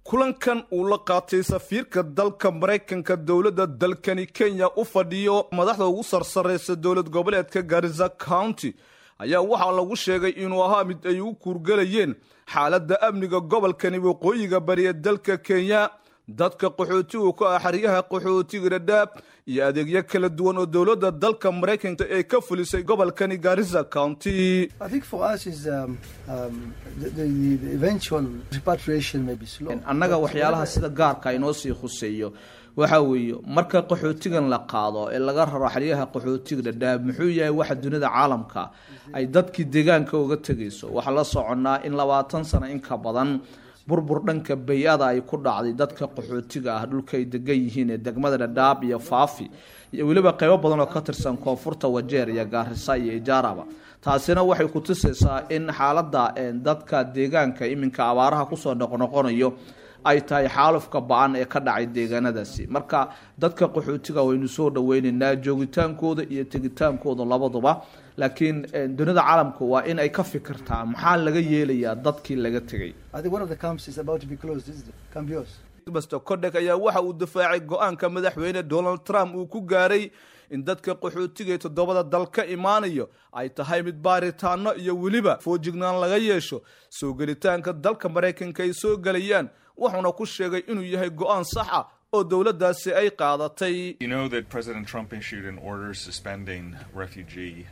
kulankan uu la qaatay safiirka dalka Mareykanka dowladda dalkani Kenya u fadhiyo madaxda ugu sarsareysa dowlad goboleedka Garissa County ayaa waxa lagu sheegay inuu ahaa mid ay u kurgalayeen xaaladda amniga gobolkani waqooyiga bari ee dalka Kenya dadka qaxootiga ku ah xariyaha qaxootiga Dadaab iyo adeegyo kala duwan oo dowladda dalka Mareykanka ay ka fulisay gobolkani Garissa County. I think for us is the eventual repatriation may be slow. Annaga waxyaalaha sida gaarka inoo sii khuseeyo waxa weeyo marka qaxootigan la qaado ee laga raro xariyaha qaxootiga Dadaab muxuu yahay waxa dunida caalamka ay dadkii deegaanka uga tagayso waxa la soconaa in 20 sano in ka badan burbur dhanka bay'ada ay ku dhacday dadka qaxootiga ah dhulka ay degan yihiin ee degmada Dadaab iyo Faafi iyo waliba qaybo badan oo ka tirsan koonfurta Wajeer iyo Garissa iyo Ijaaraba taasina waxay ku tusaysaa in xaaladda dadka deegaanka iminka abaaraha ku soo noqonayo ay tahay xaalufka baan ee ka dhacay deegaanadaasi marka dadka qaxootiga waynu soo dhaweynaynaa joogitaankooda iyo tegitaankooda labaduba laakiin dunida caalamka waa in ay ka fikirtaa maxaa laga yeelayaa dadkii laga tagay. I think one of the camps is about to be closed, is Cambios. Mr. Kodek ayaa waxa uu difaacay go'aanka madaxweyne Donald Trump uu ku gaaray in dadka qaxootiga ee toddobada dalka imaanayo ay tahay mid baaritaano iyo waliba foojignaan laga yeesho soo galitaanka dalka Mareykanka ay soo galayaan wuxuuna ku sheegay inuu yahay go'aan sax ah oo dawladdaasi ay qaadatay. You know that President Trump issued an order suspending refugee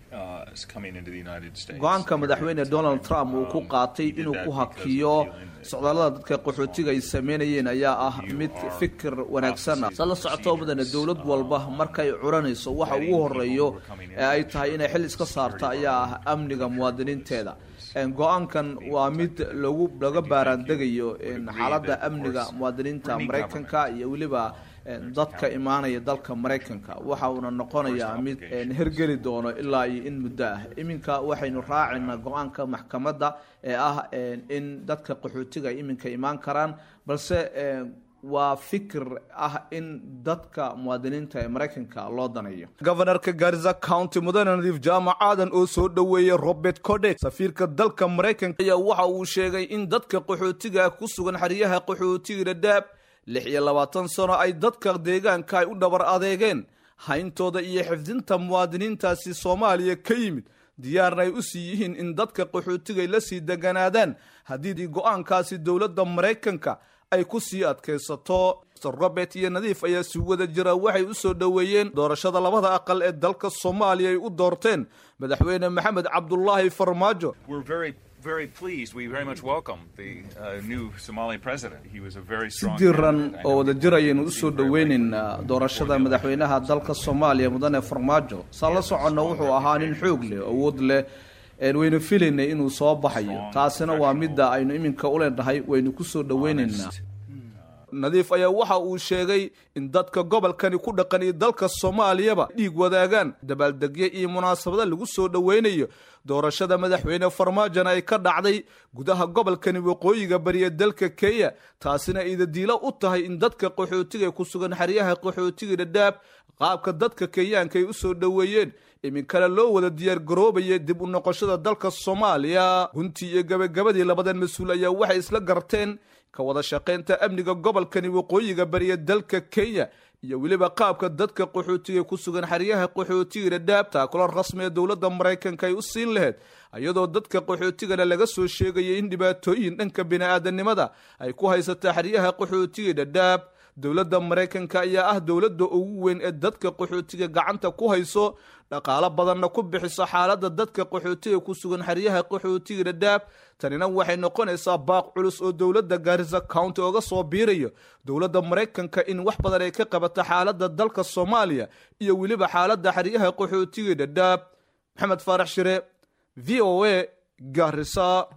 coming into the United States. Go'aanka madaxweyne Donald Trump uu ku qaatay inuu ku hakiyo socdaalada dadka qaxootiga ay sameeyeen ayaa ah mid fikir wanaagsan ah. Sala socoto badan dawlad walba markay curanayso waxa ugu horeeyo ay tahay inay xil iska saarto ayaa ah amniga muwaadiniinteeda. go'aankan waa mid laga baaraandegayo xaaladda amniga muwaadiniinta Mareykanka iyo waliba dadka imaanaya dalka Mareykanka waxa uu noqonayaa mid hergeli doono ilaa in muddo ah iminka waxaynu raacinaa go'aanka maxkamadda ee ah in dadka qaxootiga iminka imaan karaan balse waa fikir ah in dadka muwaadiniinta ee Mareykanka loo danayo. Governorka Garissa County Mudane Nadiif Jaamacadan oo soo dhaweeyay Robert Kodek safiirka dalka Mareykanka ayaa waxa uu sheegay in dadka qaxootiga ku sugan xariyaha qaxootiga Dadaab 26 sano ay dadka deegaanka ay u dhabar adeegeen hayntooda iyo xifdinta muwaadiniintaasi Soomaaliya ka yimid diyaarna ay u siiyeen in dadka qaxootiga la sii deganaadaan haddii go'aankaasi dawladda Mareykanka ay ku sii adkaysato. Robert iyo Nadiif ayaa si wada jira waxay u soo dhaweeyeen doorashada labada aqal ee dalka Soomaaliya ay u doorteen madaxweyne Maxamed Cabdullaahi Farmaajo. We're very pleased. We very much welcome the new Somali president. He was a very strong sidiran oo wada jirayeen u soo dhaweynayna doorashada madaxweynaha dalka Soomaaliya mudane Farmaajo sala socono wuxuu ahaa nin xoog leh awood leh waynu filaynay inuu soo baxayo taasina waa midda aynu iminka u leenahay waynu ku soo dhaweynaynaa. Nadiif ayaa waxa uu sheegay in dadka gobolkani ku dhaqan ee dalka Soomaaliyaba dhiig wadaagaan dabaaldegyo iyo munaasabado lagu soo dhaweynayo doorashada madaxweyne Farmaajo ay ka dhacday gudaha gobolkani waqooyiga bari ee dalka Kenya taasina ay diilo u tahay in dadka qaxootiga ku sugan xariyaha qaxootiga Dadaab qaabka dadka Kenyaanka ay u soo dhaweeyeen iminkana loo wada diyaar garoobay dib u noqoshada dalka Soomaaliya. Guntii iyo gabagabadii labadan mas'uul ayaa waxay isla garteen ka wada shaqeynta amniga gobolkani waqooyiga bari ee dalka Kenya iyo waliba qaabka dadka qaxootiga ku sugan xariyaha qaxootiga Dadaab taakula rasmi ee dawladda Mareykanka ay u siin lahayd ayadoo dadka qaxootiga laga soo sheegay in dhibaatooyin dhanka bini'aadanimada ay ku haysato xariyaha qaxootiga Dadaab. dawladda Mareykanka ayaa ah dawladda ugu weyn ee dadka qaxootiga gacanta ku hayso dhaqaale badanna ku bixiso xaaladda dadka qaxootiga ku sugan xariyaha qaxootiga Dadaab tanina waxay noqonaysaa baaq culus oo dawladda Garissa County uga soo biirayo dawladda Mareykanka in wax badan ay ka qabato xaaladda dalka Soomaaliya iyo waliba xaaladda xariyaha qaxootiga Dadaab. Maxamed Faarax Shire VOA Garissa.